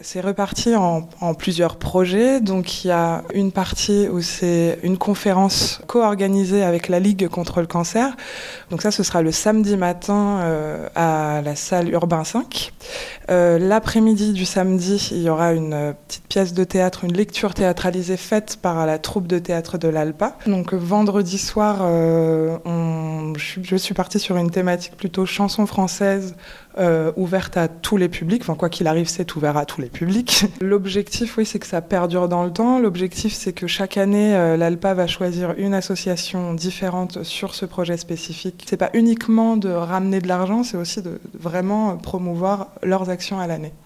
C'est reparti en plusieurs projets. Donc il y a une partie où c'est une conférence co-organisée avec la Ligue contre le cancer. Donc ça, ce sera le samedi matin à la salle Urbain 5. L'après-midi du samedi, il y aura une petite pièce de théâtre, une lecture théâtralisée faite par la troupe de théâtre de l'Alpa. Donc vendredi soir, je suis partie sur une thématique plutôt chanson française, ouverte à tous les publics. Enfin, quoi qu'il arrive, c'est ouvert à tous les publics. L'objectif, oui, c'est que ça perdure dans le temps. L'objectif, c'est que chaque année, l'ALPA va choisir une association différente sur ce projet spécifique. C'est pas uniquement de ramener de l'argent, c'est aussi de vraiment promouvoir leurs actions à l'année.